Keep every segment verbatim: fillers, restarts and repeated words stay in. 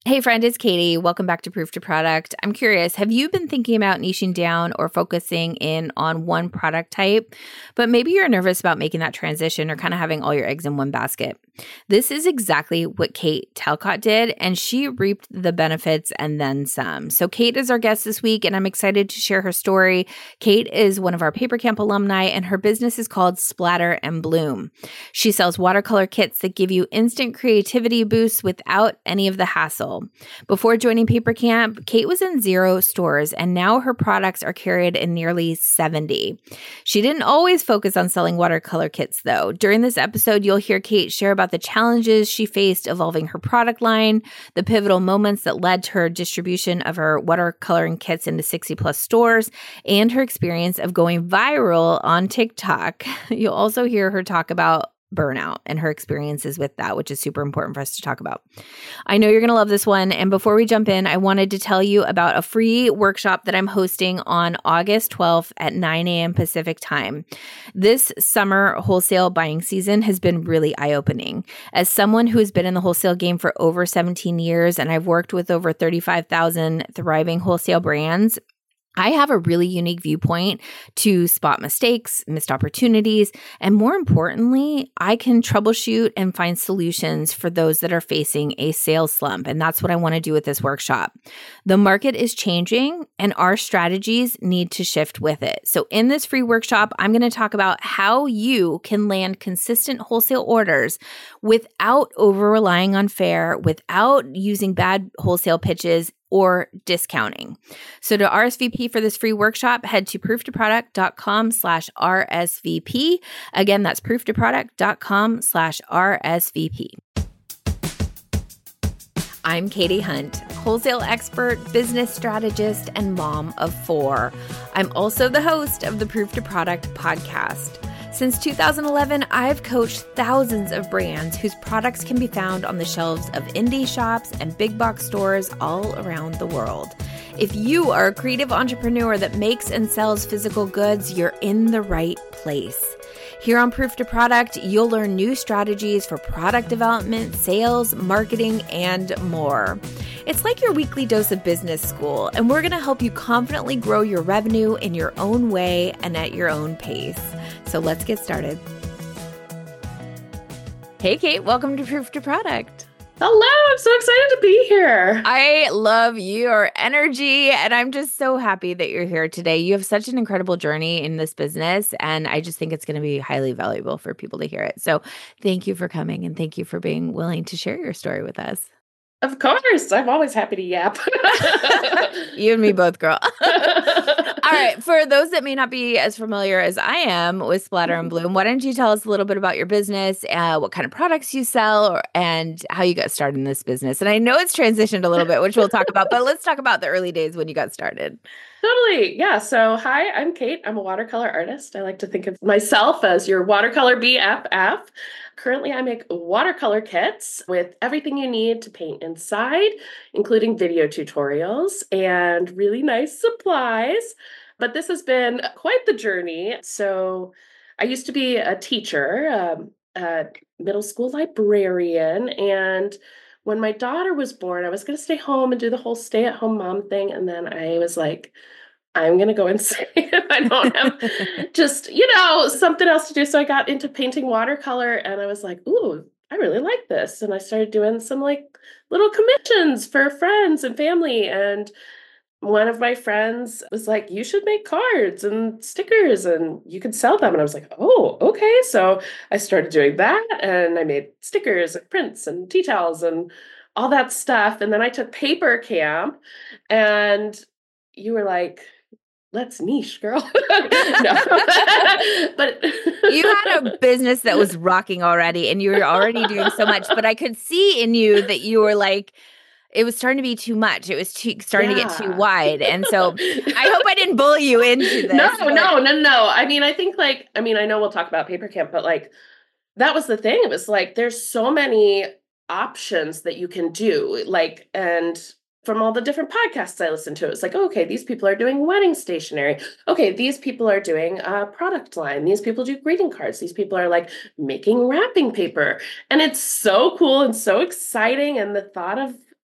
Hey friend, it's Katie. Welcome back to Proof to Product. I'm curious, have you been thinking about niching down or focusing in on one product type, but maybe you're nervous about making that transition or kind of having all your eggs in one basket? This is exactly what Kate Talcott did, and she reaped the benefits and then some. So Kate is our guest this week, and I'm excited to share her story. Kate is one of our Paper Camp alumni, and her business is called Splatter and Bloom. She sells watercolor kits that give you instant creativity boosts without any of the hassle. Before joining Paper Camp, Kate was in zero stores, and now her products are carried in nearly seventy. She didn't always focus on selling watercolor kits, though. During this episode, you'll hear Kate share about the challenges she faced evolving her product line, the pivotal moments that led to her distribution of her watercoloring kits into sixty plus stores, and her experience of going viral on TikTok. You'll also hear her talk about burnout and her experiences with that, which is super important for us to talk about. I know you're going to love this one. And before we jump in, I wanted to tell you about a free workshop that I'm hosting on August twelfth at nine a.m. Pacific time. This summer wholesale buying season has been really eye-opening. As someone who has been in the wholesale game for over seventeen years, and I've worked with over thirty-five thousand thriving wholesale brands, I have a really unique viewpoint to spot mistakes, missed opportunities, and more importantly, I can troubleshoot and find solutions for those that are facing a sales slump. And that's what I want to do with this workshop. The market is changing and our strategies need to shift with it. So in this free workshop, I'm going to talk about how you can land consistent wholesale orders without over relying on fair, without using bad wholesale pitches, or discounting. So to R S V P for this free workshop, head to prooftoproduct.com slash RSVP. Again, that's prooftoproduct.com slash RSVP. I'm Katie Hunt, wholesale expert, business strategist, and mom of four. I'm also the host of the Proof to Product podcast. Since two thousand eleven, I've coached thousands of brands whose products can be found on the shelves of indie shops and big box stores all around the world. If you are a creative entrepreneur that makes and sells physical goods, you're in the right place. Here on Proof to Product, you'll learn new strategies for product development, sales, marketing, and more. It's like your weekly dose of business school, and we're going to help you confidently grow your revenue in your own way and at your own pace. So let's get started. Hey, Kate, welcome to Proof to Product. Hello, I'm so excited to be here. I love your energy, and I'm just so happy that you're here today. You have such an incredible journey in this business, and I just think it's going to be highly valuable for people to hear it. So thank you for coming, and thank you for being willing to share your story with us. Of course. I'm always happy to yap. You and me both, girl. All right. For those that may not be as familiar as I am with Splatter and Bloom, why don't you tell us a little bit about your business, uh, what kind of products you sell, or, and how you got started in this business? And I know it's transitioned a little bit, which we'll talk about, but let's talk about the early days when you got started. Totally. Yeah. So, hi, I'm Kate. I'm a watercolor artist. I like to think of myself as your watercolor B F F. Currently, I make watercolor kits with everything you need to paint inside, including video tutorials and really nice supplies. But this has been quite the journey. So I used to be a teacher, um, a middle school librarian. And when my daughter was born, I was going to stay home and do the whole stay-at-home mom thing. And then I was like, I'm going to go insane if I don't have just, you know, something else to do. So I got into painting watercolor and I was like, ooh, I really like this. And I started doing some like little commissions for friends and family. And one of my friends was like, you should make cards and stickers and you could sell them. And I was like, oh, okay. So I started doing that and I made stickers and prints and tea towels and all that stuff. And then I took Paper Camp and you were like, let's niche, girl. No. But you had a business that was rocking already and you were already doing so much, but I could see in you that you were like, it was starting to be too much. It was too, starting yeah. to get too wide. And so I hope I didn't bully you into this. No, but... no, no, no. I mean, I think like, I mean, I know we'll talk about Paper Camp, but like, that was the thing. It was like, there's so many options that you can do. Like, and from all the different podcasts I listened to, it's like, okay, these people are doing wedding stationery. Okay, these people are doing a product line. These people do greeting cards. These people are like making wrapping paper. And it's so cool and so exciting. And the thought of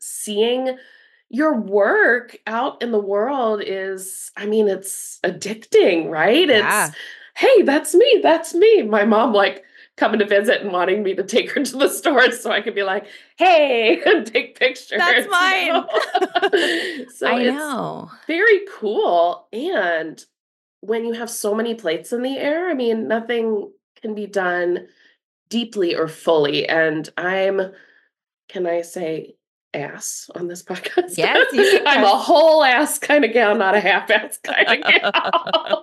seeing your work out in the world is, I mean, it's addicting, right? It's, Yeah. hey, that's me, that's me. My mom like coming to visit and wanting me to take her to the stores so I could be like, hey, and take pictures, That's you mine. know? So I it's know. very cool. And when you have so many plates in the air, I mean, nothing can be done deeply or fully. And I'm, can I say ass on this podcast? Yes, you can I'm cuss. a whole ass kind of gal, not a half ass kind of gal.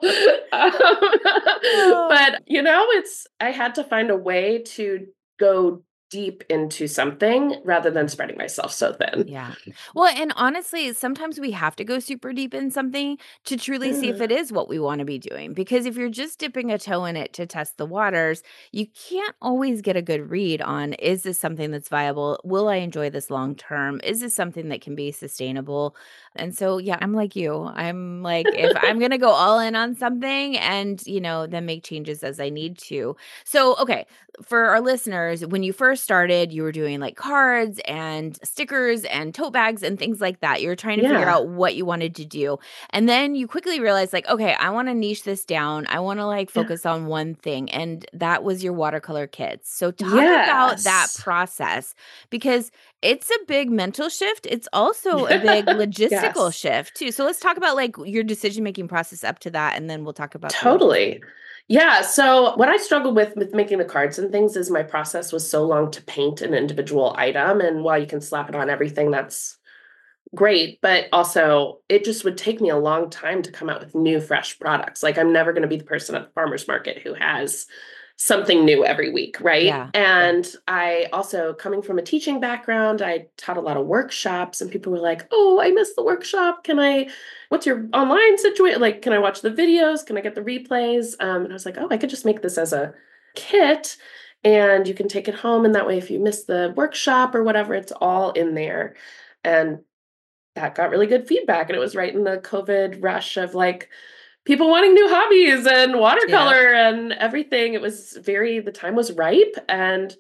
Um, but, you know, it's, I had to find a way to go deep into something rather than spreading myself so thin. Yeah. Well, and honestly, sometimes we have to go super deep in something to truly see if Yeah. it is what we want to be doing. Because if you're just dipping a toe in it to test the waters, you can't always get a good read on, is this something that's viable? Will I enjoy this long term? Is this something that can be sustainable? And so, yeah, I'm like you. I'm like, if I'm going to go all in on something and, you know, then make changes as I need to. So, okay, for our listeners, when you first started, you were doing like cards and stickers and tote bags and things like that. You were trying to figure Yeah. out what you wanted to do. And then you quickly realized, like, okay, I want to niche this down. I want to like Yeah. focus on one thing. And that was your watercolor kits. So talk about that Yes. process because it's a big mental shift. It's also a big logistical Yes. shift too. So let's talk about like your decision making process up to that. And then we'll talk about the logistics. Totally. Yeah. So what I struggled with with making the cards and things is my process was so long to paint an individual item. And while you can slap it on everything, that's great. But also it just would take me a long time to come out with new, fresh products. Like I'm never going to be the person at the farmer's market who has something new every week, right? Yeah. Yeah. And I also, coming from a teaching background, I taught a lot of workshops, and people were like, "Oh, I missed the workshop. Can I? What's your online situation? Like, can I watch the videos? Can I get the replays?" Um, and I was like, "Oh, I could just make this as a kit, and you can take it home, and that way, if you miss the workshop or whatever, it's all in there." And that got really good feedback, and it was right in the COVID rush of like people wanting new hobbies and Yeah. watercolor and everything. It was very, the time was ripe. And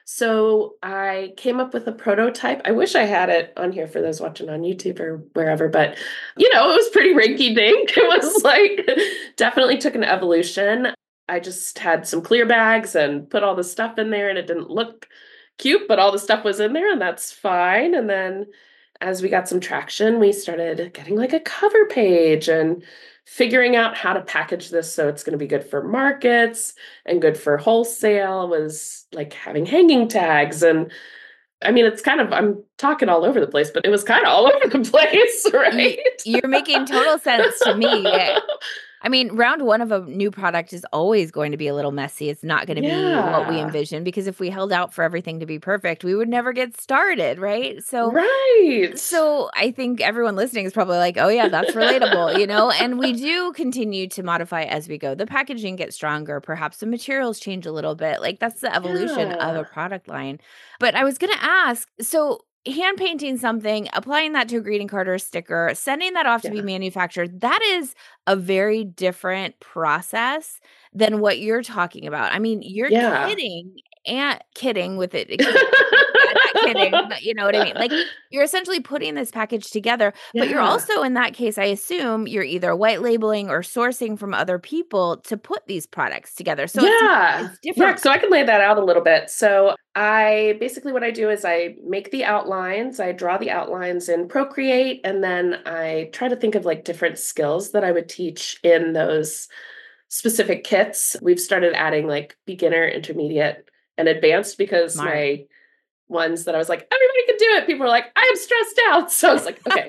so I came up with a prototype. I wish I had it on here for those watching on YouTube or wherever, but you know, it was pretty rinky dink. It was like definitely took an evolution. I just had some clear bags and put all the stuff in there, and it didn't look cute, but all the stuff was in there, and that's fine. And then as we got some traction, we started getting like a cover page and figuring out how to package this so it's going to be good for markets and good for wholesale. Was like having hanging tags. And I mean, it's kind of, I'm talking all over the place, but it was kind of all over the place, You right? you're making total sense to me. Yeah. I mean, round one of a new product is always going to be a little messy. It's not gonna be what we Yeah, envision because if we held out for everything to be perfect, we would never get started, right? So right. so I think everyone listening is probably like, "Oh yeah, that's relatable," you know? And we do continue to modify as we go. The packaging gets stronger, perhaps the materials change a little bit. Like that's the evolution of a Yeah, product line. But I was gonna ask, so hand painting something, applying that to a greeting card or a sticker, sending that off to be yeah, manufactured, that is a very different process than what you're talking about. I mean, you're yeah. kidding and kidding with it. Kidding. Yeah, not kidding, but you know what I mean? Like you're essentially putting this package together, but you're Yeah. also in that case, I assume you're either white labeling or sourcing from other people to put these products together. So it's Yeah. it's Yeah, different. so I can lay that out a little bit. So I basically what I do is I make the outlines, I draw the outlines in Procreate, and then I try to think of like different skills that I would teach in those specific kits. We've started adding like beginner, intermediate, and advanced because Smart. my ones that I was like, everybody can do it. People were like, I am stressed out. So I was like, okay,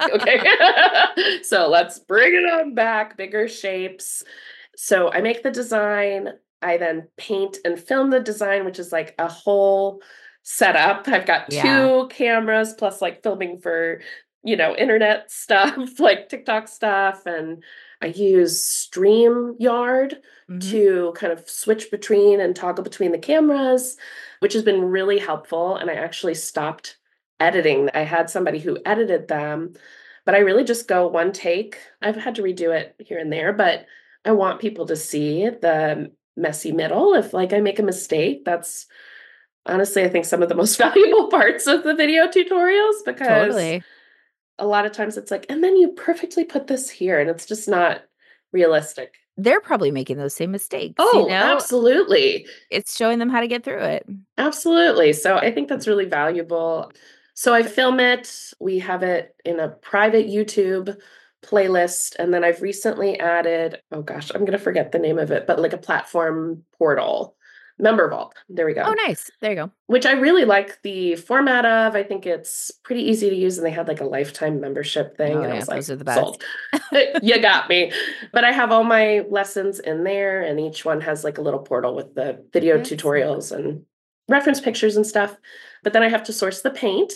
okay. So let's bring it on back, bigger shapes. So I make the design. I then paint and film the design, which is like a whole setup. I've got Yeah. two cameras plus like filming for, you know, internet stuff, like TikTok stuff. And I use StreamYard Mhm. to kind of switch between and toggle between the cameras, which has been really helpful. And I actually stopped editing. I had somebody who edited them, but I really just go one take. I've had to redo it here and there, but I want people to see the messy middle. If like I make a mistake, that's honestly, I think some of the most valuable parts of the video tutorials because Totally. a lot of times it's like, and then you perfectly put this here, and it's just not realistic. They're probably making those same mistakes, you Oh, know? absolutely. It's showing them how to get through it. Absolutely. So I think that's really valuable. So I film it. We have it in a private YouTube playlist. And then I've recently added, oh gosh, I'm going to forget the name of it, but like a platform portal, Member Vault. There we Oh, go. nice. There you go. Which I really like the format of. I think it's pretty easy to use. And they had like a lifetime membership thing. Oh, and I yeah. was like, Those are the best. sold. You got me. But I have all my lessons in there. And each one has like a little portal with the video Excellent. tutorials and reference pictures and stuff. But then I have to source the paint.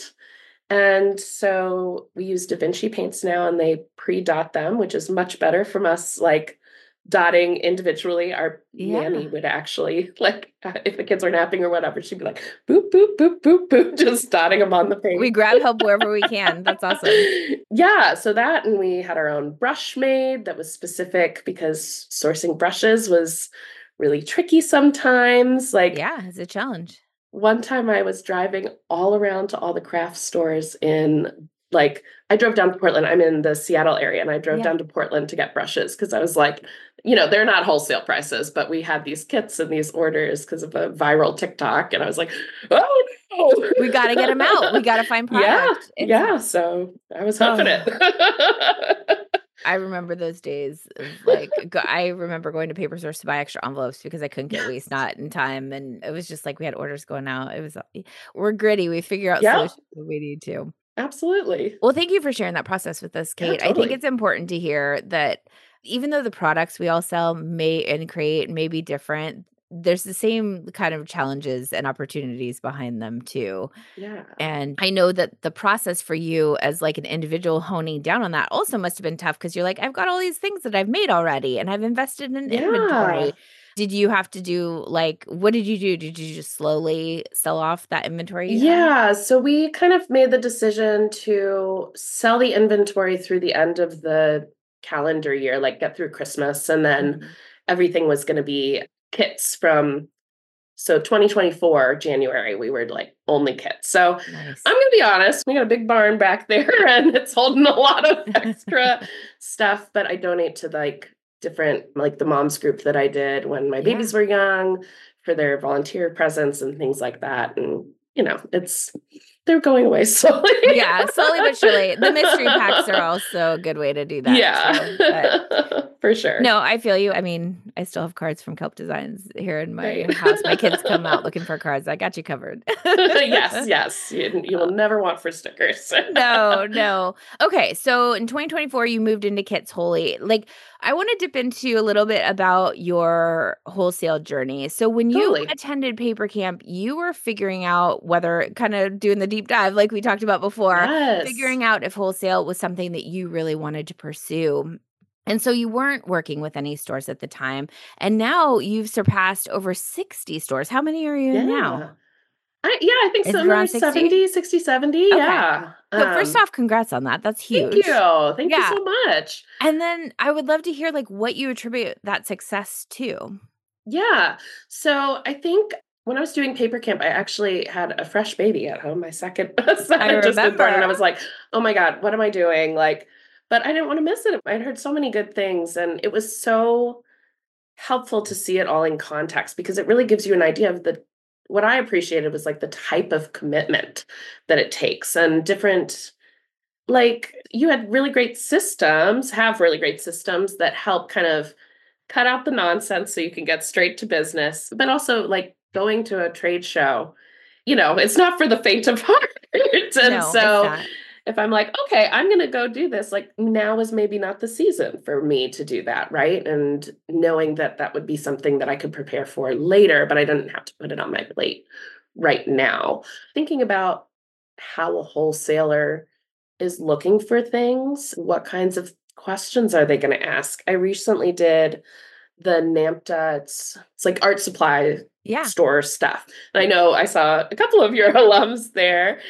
And so we use DaVinci paints now and they pre-dot them, which is much better from us like dotting individually. Our Yeah. nanny would actually, like, if the kids are napping or whatever, she'd be like, boop, boop, boop, boop, boop, just dotting them on the paint. We grab help wherever we can. That's awesome. Yeah, so that, and we had our own brush made that was specific because sourcing brushes was really tricky sometimes. Like, Yeah, it's a challenge. one time I was driving all around to all the craft stores in, like, I drove down to Portland. I'm in the Seattle area, and I drove Yeah. down to Portland to get brushes because I was like, you know, they're not wholesale prices, but we had these kits and these orders because of a viral TikTok. And I was like, oh no. We got to get them out. We got to find product. Yeah. It's- yeah. So I was huffing Oh. it. I remember those days of like, go, I remember going to paper stores to buy extra envelopes because I couldn't get waste not in time. And it was just like we had orders going out. It was, we're gritty. We figure out Yeah. solutions when we need to. Absolutely. Well, thank you for sharing that process with us, Kate. Yeah, I totally. think it's important to hear that even though the products we all sell may and create may be different, there's the same kind of challenges and opportunities behind them too. Yeah. And I know that the process for you as like an individual honing down on that also must have been tough because you're like, I've got all these things that I've made already and I've invested in Yeah. inventory. Did you have to do like, what did you do? Did you just slowly sell off that inventory? You had? Yeah. So we kind of made the decision to sell the inventory through the end of the calendar year, like get through Christmas, and then Mhm. everything was going to be kits from, so twenty twenty-four January we were like only kits. So Nice. I'm gonna be honest, we got a big barn back there and it's holding a lot of extra stuff, but I donate to like different, like the moms group that I did when my Yeah. babies were young for their volunteer presence and things like that. And you know, it's they're going away slowly. Yeah, slowly but surely. The mystery packs are also a good way to do that. Yeah, too, but for sure. no, I feel you. I mean, I still have cards from Kelp Designs here in my Right. house. My kids come out looking for cards. I got you covered. Yes, yes. You, you will never want for stickers. No, no. Okay, so in twenty twenty-four, you moved into Kits Wholly. Like, I want to dip into a little bit about your wholesale journey. So when you Totally. attended Paper Camp, you were figuring out whether, kind of doing the deep dive like we talked about before, Yes. figuring out if wholesale was something that you really wanted to pursue. And so you weren't working with any stores at the time. And now you've surpassed over sixty stores. How many are you in now? I, yeah, I think Is it somewhere around sixty? seventy, sixty, seventy. Okay. Yeah. So first Um, off, congrats on that. That's huge. Thank you. Thank Yeah. you so much. And then I would love to hear like what you attribute that success to. Yeah. So I think when I was doing Paper Camp, I actually had a fresh baby at home. My second son I had just been born, and I remember. was like, oh my God, what am I doing? Like, but I didn't want to miss it. I'd heard so many good things, and it was so helpful to see it all in context because it really gives you an idea of the what I appreciated was like the type of commitment that it takes and different, like you had really great systems, have really great systems that help kind of cut out the nonsense so you can get straight to business, but also like going to a trade show, you know, it's not for the faint of heart. And No, so it's not. if I'm like, okay, I'm going to go do this, like now is maybe not the season for me to do that, right? And knowing that that would be something that I could prepare for later, but I didn't have to put it on my plate right now. Thinking about how a wholesaler is looking for things, what kinds of questions are they going to ask? I recently did the NAMTA, it's, it's like art supply Yeah. store stuff. And I know I saw a couple of your alums there.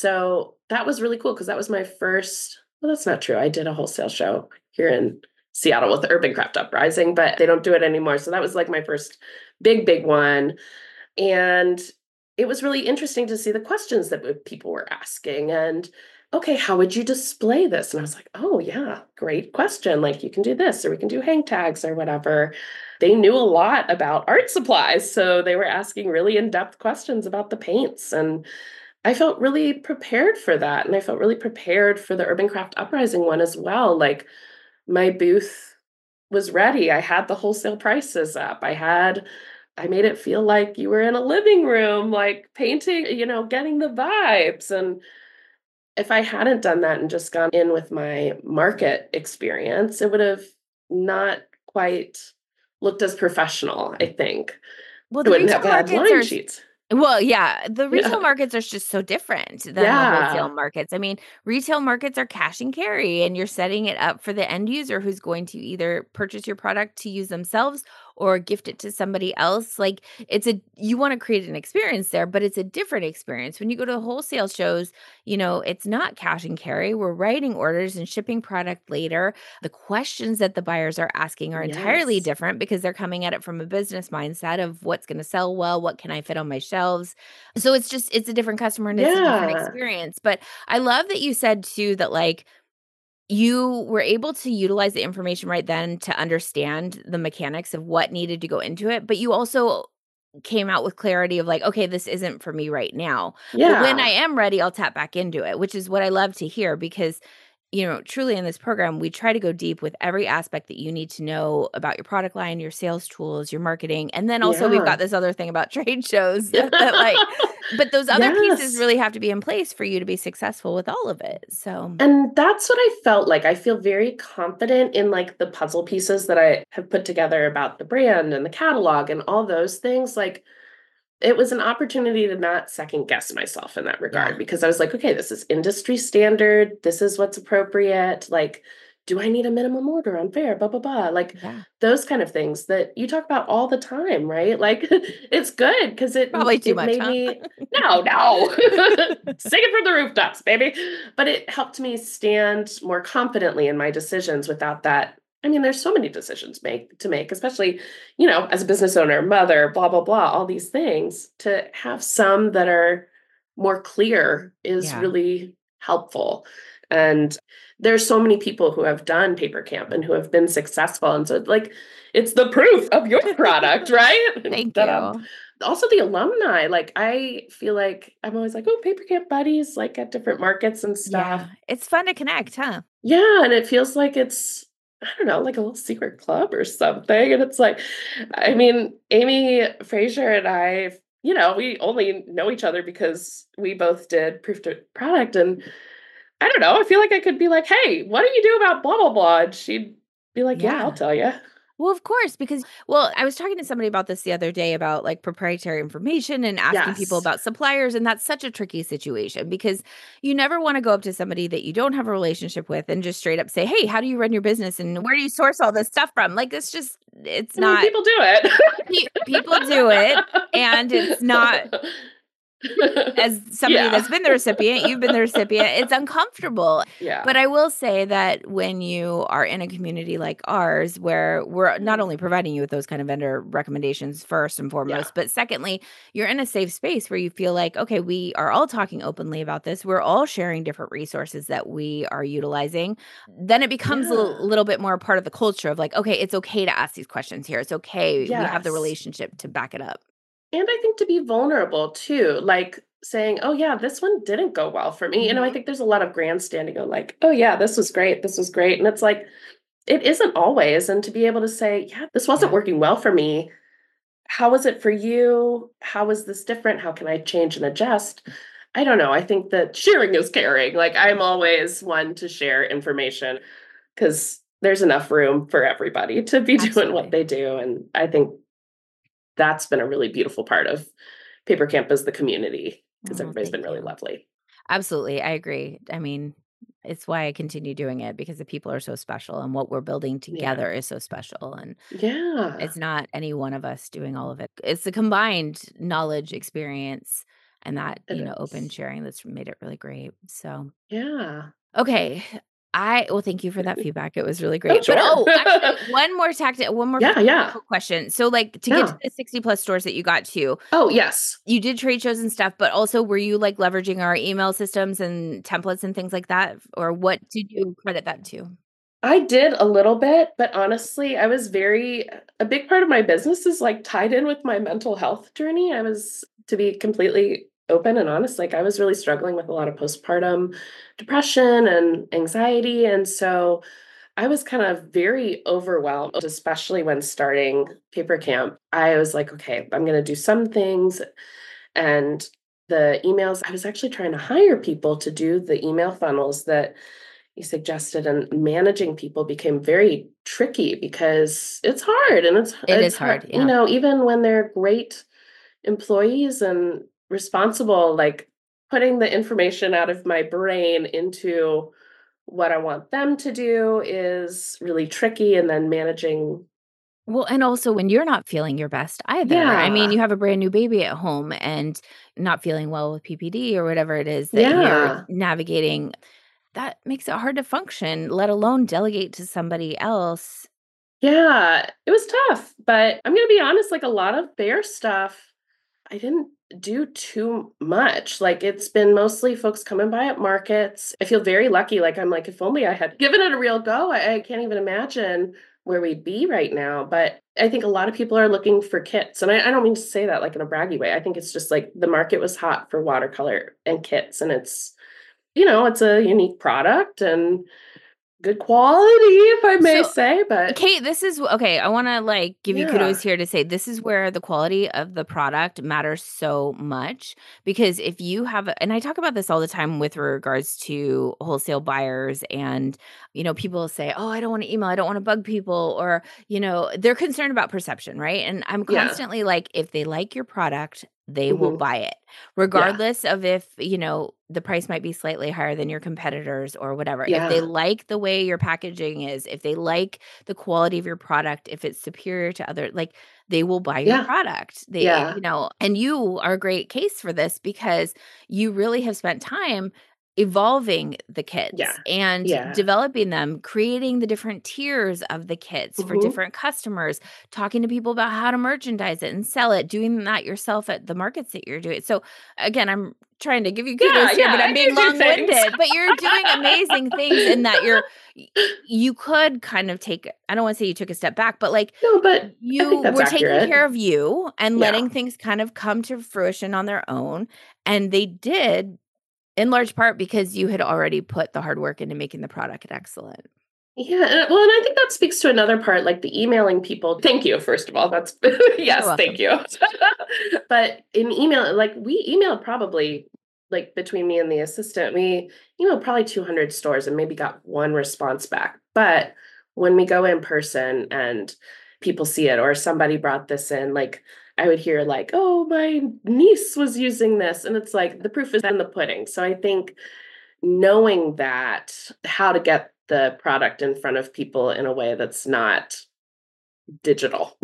So that was really cool because that was my first, well, that's not true. I did a wholesale show here in Seattle with the Urban Craft Uprising, but they don't do it anymore. So that was like my first big, big one. And it was really interesting to see the questions that w- people were asking. And okay, how would you display this? And I was like, oh, yeah, great question. Like, you can do this, or we can do hang tags or whatever. They knew a lot about art supplies. So they were asking really in depth questions about the paints. And I felt really prepared for that. And I felt really prepared for the Urban Craft Uprising one as well. Like, my booth was ready. I had the wholesale prices up. I had I made it feel like you were in a living room, like painting, you know, getting the vibes. And if I hadn't done that and just gone in with my market experience, it would have not quite looked as professional, I think. Well, I the wouldn't have retail had markets line are sheets. Well, yeah, the retail Yeah. markets are just so different than the wholesale Yeah. markets. I mean, retail markets are cash and carry, and you're setting it up for the end user who's going to either purchase your product to use themselves or gift it to somebody else. Like, it's a you want to create an experience there, but it's a different experience. When you go to wholesale shows, you know, it's not cash and carry. We're writing orders and shipping product later. The questions that the buyers are asking are entirely Yes. different because they're coming at it from a business mindset of what's going to sell well, what can I fit on my shelves. So it's just it's a different customer and it's a different Yeah. experience. But I love that you said too that like you were able to utilize the information right then to understand the mechanics of what needed to go into it, but you also came out with clarity of like, okay, this isn't for me right now. But when I Yeah. am ready, I'll tap back into it, which is what I love to hear because, you know, truly in this program, we try to go deep with every aspect that you need to know about your product line, your sales tools, your marketing. And then also we've got Yeah. this other thing about trade shows that like, but those other pieces Yes. really have to be in place for you to be successful with all of it. So, And that's what I felt like. I feel very confident in like the puzzle pieces that I have put together about the brand and the catalog and all those things. Like, it was an opportunity to not second guess myself in that yeah. regard because I was like, okay, this is industry standard. This is what's appropriate. Like, do I need a minimum order on Fair? Blah, blah, blah. Like Yeah. those kind of things that you talk about all the time, right? Like it's good because it Probably too it much, made huh? me no, no. Sing it from the rooftops, baby. But it helped me stand more confidently in my decisions without that. I mean, there's so many decisions make to make, especially you know, as a business owner, mother, blah, blah, blah, all these things, to have some that are more clear is Yeah. really helpful. And there's so many people who have done paper camp and who have been successful. And so like it's the proof of your product, right? Thank That um you. also the alumni. Like I feel like I'm always like, oh, paper camp buddies, like at different markets and stuff. Yeah. It's fun to connect, huh? Yeah, and it feels like it's I don't know, like a little secret club or something. And it's like, I mean, Amy Frazier and I, you know, we only know each other because we both did proof to product. And I don't know, I feel like I could be like, hey, what do you do about blah, blah, blah? And she'd be like, yeah, I'll Yeah. tell you. Well, of course, because well, I was talking to somebody about this the other day about like proprietary information and asking people Yes. about suppliers. And that's such a tricky situation because you never want to go up to somebody that you don't have a relationship with and just straight up say, hey, how do you run your business and where do you source all this stuff from? Like, it's just, it's I mean, not, people do it. pe- people do it. And it's not as somebody Yeah. that's been the recipient, you've been the recipient, it's uncomfortable. Yeah. But I will say that when you are in a community like ours, where we're not Mhm. only providing you with those kind of vendor recommendations first and Yeah. foremost, but secondly, you're in a safe space where you feel like, okay, we are all talking openly about this. We're all sharing different resources that we are utilizing. Then it becomes a l- Yeah. little bit more part of the culture of like, okay, it's okay to ask these questions here. It's okay. We have the Yes. relationship to back it up. And I think to be vulnerable too, like saying, "Oh yeah, this one didn't go well for me." You know, I Mhm. think there's a lot of grandstanding of like, "Oh yeah, this was great. This was great." And it's like it isn't always and to be able to say, "Yeah, this wasn't Yeah. working well for me. How was it for you? How is this different? How can I change and adjust?" I don't know. I think that sharing is caring. Like I'm always one to share information cuz there's enough room for everybody to be doing what Absolutely. they do and I think that's been a really beautiful part of Paper Camp is the community because Oh, everybody's been thank really you. lovely. Absolutely, I agree. I mean, it's why I continue doing it because the people are so special and what we're building Yeah. together is so special. And Yeah. it's not any one of us doing all of it. It's the combined knowledge, experience, and that, It you know, open is. sharing that's made it really great. So, Yeah. okay. I well, thank you for that feedback. It was really Oh, great. But sure. oh, actually, one more tactic, one more Yeah, yeah. practical question. So, like, to get to Yeah. the sixty plus stores that you got to, Oh, yes. you did trade shows and stuff, but also were you like leveraging our email systems and templates and things like that? Or what did you credit that to? I did a little bit, but honestly, I was very a big part of my business is like tied in with my mental health journey. I was, to be completely open and honest, like I was really struggling with a lot of postpartum depression and anxiety. And so I was kind of very overwhelmed, especially when starting Paper Camp. I was like, okay, I'm going to do some things. And the emails, I was actually trying to hire people to do the email funnels that you suggested, and managing people became very tricky because it's hard and it's It is it's hard, hard. you Yeah. know, even when they're great employees and responsible, like putting the information out of my brain into what I want them to do is really tricky, and then managing. Well, and also when you're not feeling your best either. I mean, Yeah. you have a brand new baby at home and not feeling well with P P D or whatever it is that you're Yeah. navigating. That makes it hard to function, let alone delegate to somebody else. Yeah, it was tough, but I'm gonna be honest, like a lot of bear stuff, I didn't do too much. Like it's been mostly folks coming by at markets. I feel very lucky. Like I'm like, if only I had given it a real go, I, I can't even imagine where we'd be right now. But I think a lot of people are looking for kits. And I, I don't mean to say that like in a braggy way. I think it's just like the market was hot for watercolor and kits. And it's, you know, it's a unique product and good quality, if I may So say. But Kate, this is okay. I want to like give you yeah, kudos here to say this is where the quality of the product matters so much because if you have, a, and I talk about this all the time with regards to wholesale buyers, and you know, people say, "Oh, I don't want to email, I don't want to bug people," or you know, they're concerned about perception, right? And I'm yeah, constantly like, if they like your product, they will hmm, buy it, yeah, regardless of if you know the price might be slightly higher than your competitors or whatever. If they yeah, like the way your packaging is, if they like the quality of your product, if it's superior to other, like they will buy your yeah, product. They, yeah, you know, and you are a great case for this because you really have spent time evolving the kits yeah, and yeah. developing them, creating the different tiers of the kits for Hmm. different customers, talking to people about how to merchandise it and sell it, doing that yourself at the markets that you're doing. So again, I'm trying to give you Yeah, kudos here, but yeah, I'm and being you do things. long-winded, but you're doing amazing things in that you're y- you could kind of take, I don't want to say you took a step back, but like No, but I think you that's were taking accurate. care of you and Yeah. letting things kind of come to fruition on their own. And they did in large part because you had already put the hard work into making the product excellent. Yeah, and well, and I think that speaks to another part, like the emailing people. Thank you, first of all. That's You're yes, thank welcome. you. But in email, like we emailed probably like between me and the assistant, we emailed probably two hundred stores and maybe got one response back. But when we go in person and people see it, or somebody brought this in, like I would hear like, "Oh, my niece was using this," and it's like the proof is in the pudding. So I think knowing that, how to get the product in front of people in a way that's not digital.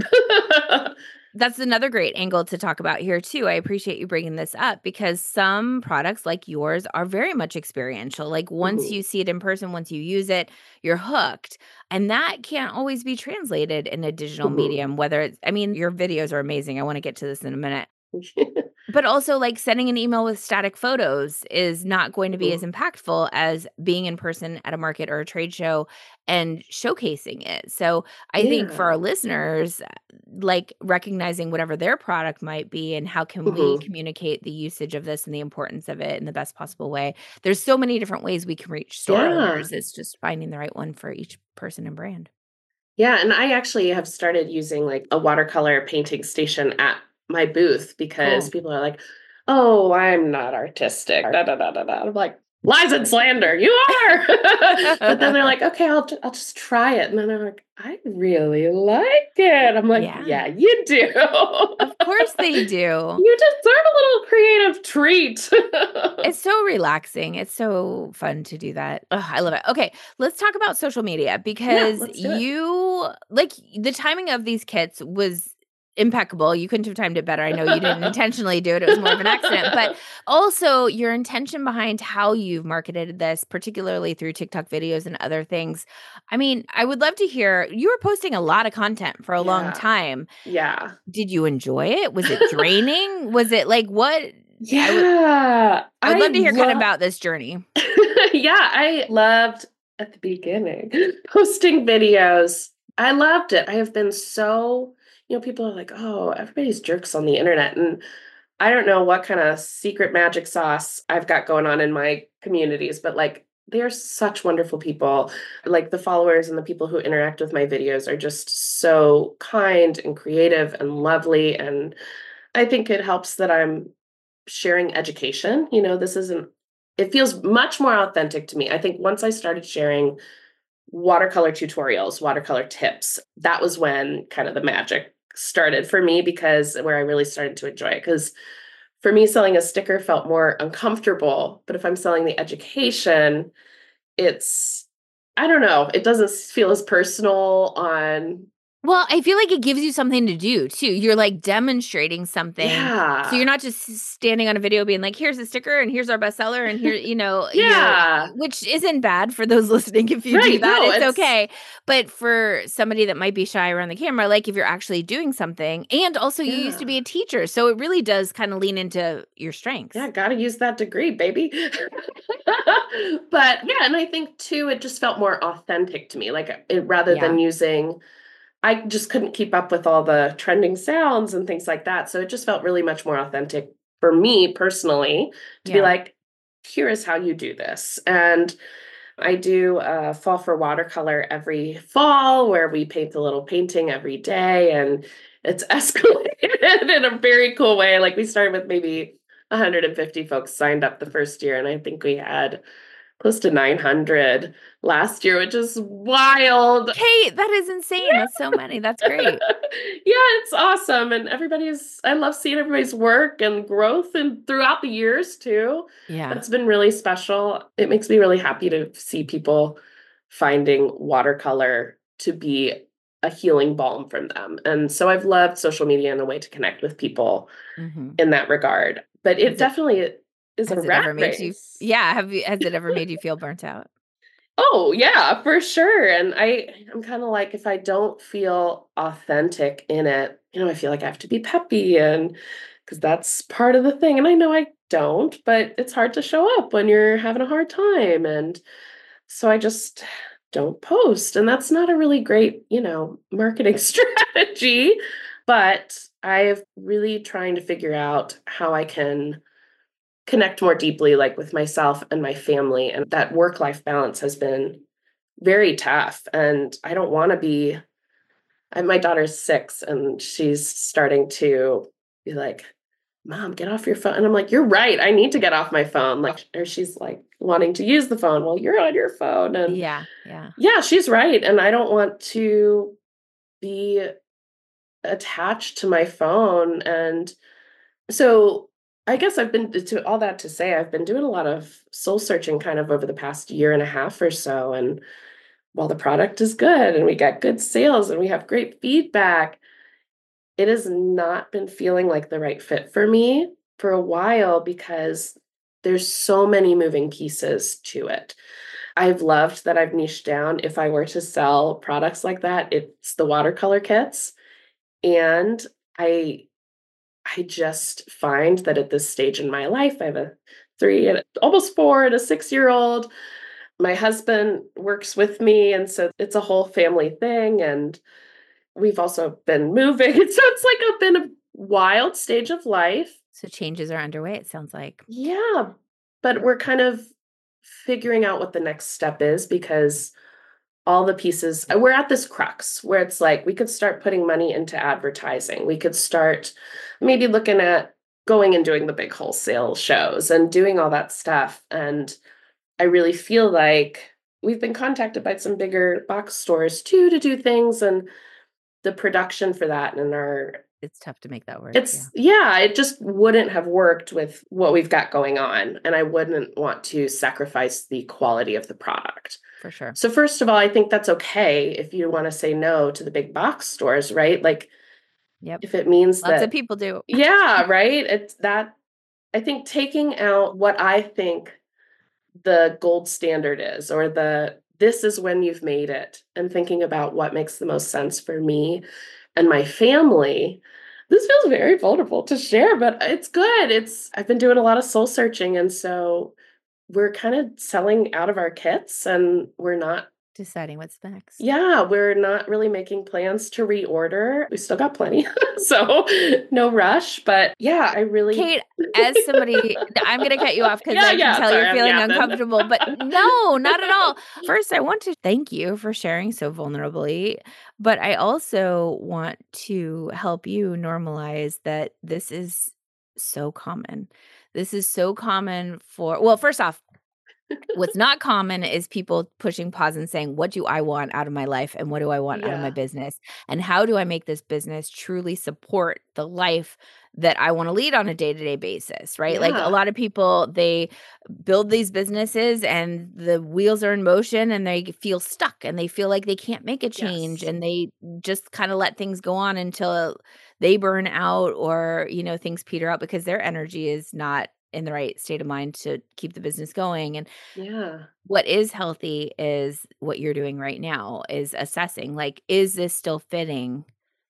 That's another great angle to talk about here too. I appreciate you bringing this up because some products like yours are very much experiential. Like once Mhm, you see it in person, once you use it, you're hooked. And that can't always be translated in a digital mhm. medium, whether it's, I mean, your videos are amazing. I want to get to this in a minute. But also, like, sending an email with static photos is not going to be as Mhm. impactful as being in person at a market or a trade show and showcasing it. So, I think for Yeah. our listeners, uh, like, recognizing whatever their product might be and how can we Mhm. communicate the usage of this and the importance of it in the best possible way. There's so many different ways we can reach store Yeah. owners. It's just finding the right one for each person and brand. Yeah, and I actually have started using, like, a watercolor painting station at my booth because Cool. people are like, "Oh, I'm not artistic, da, da, da, da, da." I'm like, "Lies and slander, you are!" But then they're like, "Okay, I'll ju I'll just try it," and then they're like, "I really like it." I'm like, Yeah. "Yeah, you do. Of course they do. You deserve a little creative treat." It's so relaxing. It's so fun to do that. Ugh, I love it. Okay, let's talk about social media Yeah, because let's do it. you like the timing of these kits was impeccable. You couldn't have timed it better. I know you didn't intentionally do it. It was more of an accident. But also your intention behind how you've marketed this, particularly through TikTok videos and other things. I mean, I would love to hear, you were posting a lot of content for a long Yeah. time. Yeah. Did you enjoy it? Was it draining? Was it like what? Yeah. I would, I would I love to hear lo- kind of about this journey. Yeah, I loved at the beginning posting videos. I loved it. I have been so, you know, people are like, oh, everybody's jerks on the internet. And I don't know what kind of secret magic sauce I've got going on in my communities, but like they're such wonderful people. Like the followers and the people who interact with my videos are just so kind and creative and lovely. And I think it helps that I'm sharing education. You know, this isn't, it feels much more authentic to me. I think once I started sharing watercolor tutorials, watercolor tips, that was when kind of the magic started for me, because where I really started to enjoy it. Because for me, selling a sticker felt more uncomfortable. But if I'm selling the education, it's, I don't know, it doesn't feel as personal on. Well, I feel like it gives you something to do too. You're like demonstrating something. So you're Yeah. not just standing on a video being like, here's a sticker and here's our bestseller and here, you know, you're, Yeah. which isn't bad for those listening. If you do Right. that, No, it's it's, okay. But for somebody that might be shy around the camera, like if you're actually doing something, and also you used to be yeah. a teacher. So it really does kind of lean into your strengths. Yeah, gotta use that degree, baby. But yeah, and I think too, it just felt more authentic to me. Like it, rather Yeah. than using, I just couldn't keep up with all the trending sounds and things like that. So it just felt really much more authentic for me personally to be Yeah. like, here is how you do this. And I do uh, Fall for Watercolor every fall where we paint a little painting every day. And it's escalated in a very cool way. Like we started with maybe one hundred fifty folks signed up the first year. And I think we had close to nine hundred last year, which is wild. Kate, that is insane. That's so many. That's great. Yeah, it's awesome. And everybody's, I love seeing everybody's work and growth and throughout the years too. Yeah. That's been really special. It makes me really happy to see people finding watercolor to be a healing balm from them. And so I've loved social media in a way to connect with people Mm-hmm. in that regard. But it Has it, definitely is a has it rat ever made you, race. yeah. Have you, has it ever made you feel burnt out? Oh, yeah, for sure. And I I'm kind of like, if I don't feel authentic in it, you know, I feel like I have to be peppy, and because that's part of the thing. And I know I don't, but it's hard to show up when you're having a hard time. And so I just don't post. And that's not a really great, you know, marketing strategy. But I've really trying to figure out how I can connect more deeply, like with myself and my family. And that work life balance has been very tough. And I don't want to be, I, my daughter's six and she's starting to be like, Mom, get off your phone. And I'm like, you're right. I need to get off my phone. Like, or she's like wanting to use the phone. Well, you're on your phone. And Yeah. Yeah. yeah, she's right. And I don't want to be attached to my phone. And so I guess I've been to all that to say, I've been doing a lot of soul searching kind of over the past year and a half or so. And while the product is good and we get good sales and we have great feedback, it has not been feeling like the right fit for me for a while because there's so many moving pieces to it. I've loved that I've niched down. If I were to sell products like that, it's the watercolor kits. And I I just find that at this stage in my life, I have a three and almost four and a six year old. My husband works with me. And so it's a whole family thing. And we've also been moving. So it's like I've been a wild stage of life. So changes are underway, it sounds like. Yeah. But we're kind of figuring out what the next step is because all the pieces, we're at this crux where it's like we could start putting money into advertising. We could start maybe looking at going and doing the big wholesale shows and doing all that stuff. And I really feel like we've been contacted by some bigger box stores too to do things, and the production for that and our It's tough to make that work. it's yeah. yeah, it just wouldn't have worked with what we've got going on. And I wouldn't want to sacrifice the quality of the product. For sure. So first of all, I think that's okay if you want to say no to the big box stores, right? Like Yep. If it means Lots of that, people do. yeah, right? It's that, I think taking out what I think the gold standard is, or the this is when you've made it, and thinking about what makes the most sense for me and my family. This feels very vulnerable to share, but it's good. It's I've been doing a lot of soul searching, and so we're kind of selling out of our kits, and we're not Deciding what's next. yeah, we're not really making plans to reorder. We still got plenty, so no rush. But yeah, I really Kate, as somebody, I'm going to cut you off because yeah, I can yeah. tell Sorry, you're I'm feeling yapping. uncomfortable, but no, not at all. First, I want to thank you for sharing so vulnerably, but I also want to help you normalize that this is so common. This is so common for, well, first off, what's not common is people pushing pause and saying, "What do I want out of my life and what do I want out of my Yeah, business? And how do I make this business truly support the life that I want to lead on a day-to-day basis?" Right? Like a yeah, lot of people, they build these businesses and the wheels are in motion and they feel stuck and they feel like they can't make a change yes, and they just kind of let things go on until they burn out or, you know, things peter out because their energy is not in the right state of mind to keep the business going. And yeah, what is healthy is what you're doing right now is assessing, like, is this still fitting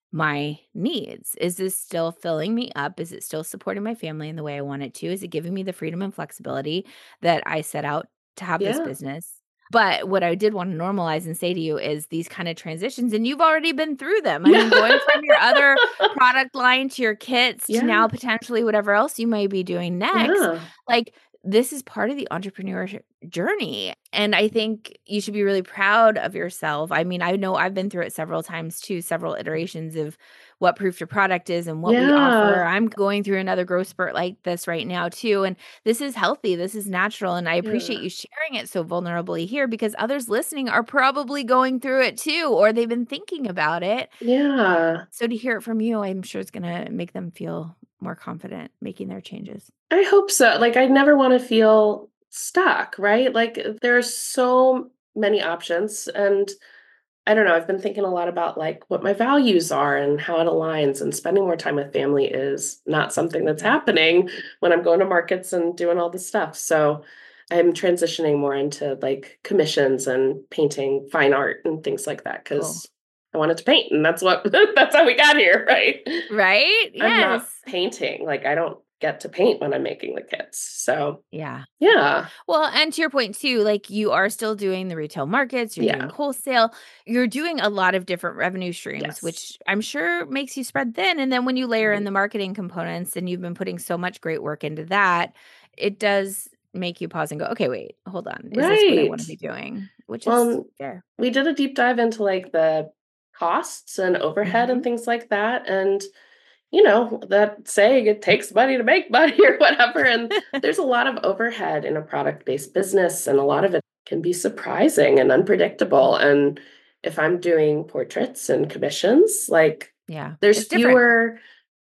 my needs? Is this still filling me up? Is it still supporting my family in the way I want it to? Is it giving me the freedom and flexibility that I set out to have this yeah, business? But what I did want to normalize and say to you is these kind of transitions, and you've already been through them. I yeah, mean, going from your other product line to your kits to yeah, now potentially whatever else you may be doing next, yeah, like this is part of the entrepreneurship journey. And I think you should be really proud of yourself. I mean, I know I've been through it several times too, several iterations of what Proof to Product is and what we offer. yeah, I'm going through another growth spurt like this right now too. And this is healthy. This is natural. And I appreciate yeah, you sharing it so vulnerably here because others listening are probably going through it too, or they've been thinking about it. yeah. So to hear it from you, I'm sure it's going to make them feel more confident making their changes. I hope so. Like, I never want to feel stuck, right? Like, there are so many options, and I don't know, I've been thinking a lot about, like, what my values are and how it aligns, and spending more time with family is not something that's Yeah. happening when I'm going to markets and doing all this stuff, so I'm transitioning more into, like, commissions and painting fine art and things like that Cool. because I wanted to paint, and that's what that's how we got here, right? Right? I'm not Yes. painting, like, I don't get to paint when I'm making the kits, so Yeah. yeah, Well, and to your point too, like you are still doing the retail markets, you're doing yeah, wholesale, you're doing a lot of different revenue streams, yes. which I'm sure makes you spread thin. And then when you layer in Mhm. the marketing components and you've been putting so much great work into that, it does make you pause and go, okay, wait, hold on. Is this what I want Right. to be doing? Which is Well, fair. we did a deep dive into, like, the costs and overhead and Hmm. things like that, and, you know, that saying, "It takes money to make money," or whatever, and there's a lot of overhead in a product-based business, and a lot of it can be surprising and unpredictable, and if I'm doing portraits and commissions, like, Yeah. there's It's different. fewer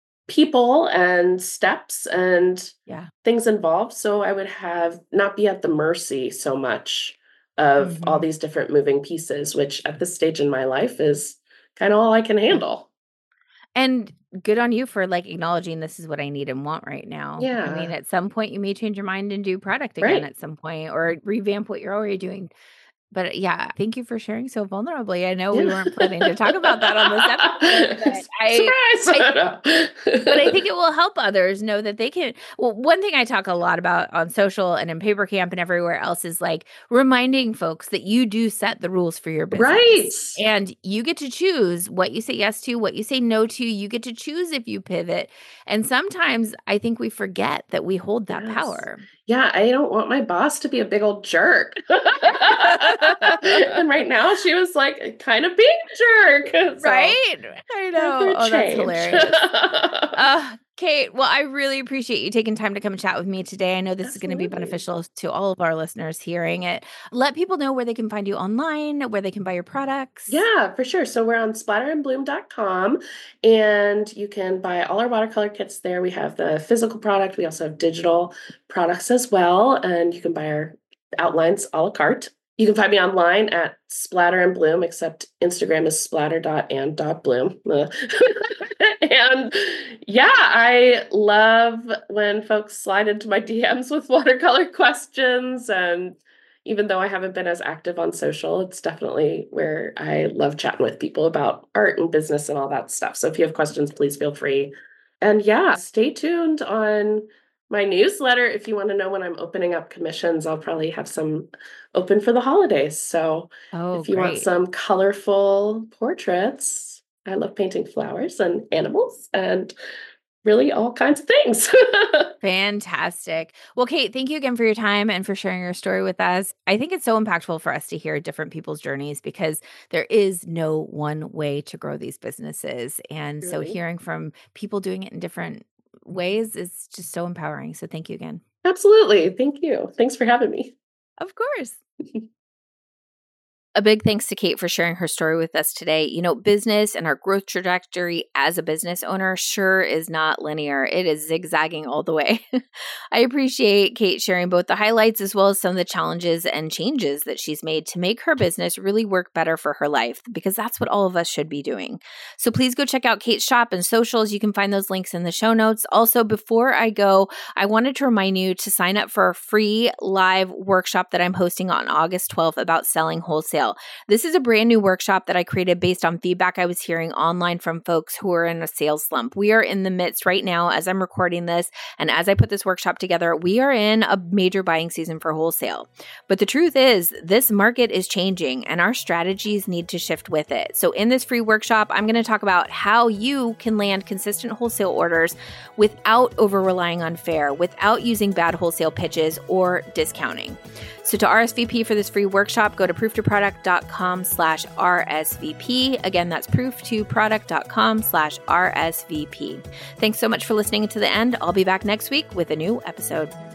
people and steps and Yeah. things involved, so I would have not be at the mercy so much of all Hmm. these different moving pieces, which at this stage in my life is kind of all I can Yeah. handle. And good on you for, like, acknowledging this is what I need and want right now. I mean, Yeah, at some point, you may change your mind and do product again right. at some point or revamp what you're already doing. But, yeah, thank you for sharing so vulnerably. I know we Yeah. weren't planning to talk about that on this episode, but I I but I Surprise! think it will help others know that they can well, one thing I talk a lot about on social and in Paper Camp and everywhere else is, like, reminding folks that you do set the rules for your Right. business, and you get to choose what you say yes to, what you say no to, you get to choose if you pivot, and sometimes I think we forget that we hold that Yes. power. Yeah, I don't want my boss to be a big old jerk. And right now she was like kind of being a jerk. So Right? I time for know. a Oh, that's change. hilarious. Uh, Kate, well, I really appreciate you taking time to come and chat with me today. I know this is going to be Absolutely. beneficial to all of our listeners hearing it. Let people know where they can find you online, where they can buy your products. Yeah, for sure. So we're on splatter and bloom dot com and you can buy all our watercolor kits there. We have the physical product. We also have digital products as well. And you can buy our outlines a la carte. You can find me online at Splatter and Bloom, except Instagram is splatter dot and dot bloom. And yeah, I love when folks slide into my D Ms with watercolor questions. And even though I haven't been as active on social, it's definitely where I love chatting with people about art and business and all that stuff. So if you have questions, please feel free. And yeah, stay tuned on my newsletter. If you want to know when I'm opening up commissions, I'll probably have some open for the holidays. So oh, if you great. want some colorful portraits, I love painting flowers and animals and really all kinds of things. Fantastic. Well, Kate, thank you again for your time and for sharing your story with us. I think it's so impactful for us to hear different people's journeys because there is no one way to grow these businesses. And really? So hearing from people doing it in different ways is just so empowering. So thank you again. Absolutely. Thank you. Thanks for having me. Of course. A big thanks to Kate for sharing her story with us today. You know, business and our growth trajectory as a business owner sure is not linear. It is zigzagging all the way. I appreciate Kate sharing both the highlights as well as some of the challenges and changes that she's made to make her business really work better for her life, because that's what all of us should be doing. So please go check out Kate's shop and socials. You can find those links in the show notes. Also, before I go, I wanted to remind you to sign up for a free live workshop that I'm hosting on August twelfth about selling wholesale. This is a brand new workshop that I created based on feedback I was hearing online from folks who are in a sales slump. We are in the midst right now, as I'm recording this, and as I put this workshop together, we are in a major buying season for wholesale. But the truth is, this market is changing and our strategies need to shift with it. So in this free workshop, I'm going to talk about how you can land consistent wholesale orders without over-relying on Faire, without using bad wholesale pitches or discounting. So to R S V P for this free workshop, go to proof to product dot com slash R S V P. Again, that's proof to product dot com slash R S V P. Thanks so much for listening to the end. I'll be back next week with a new episode.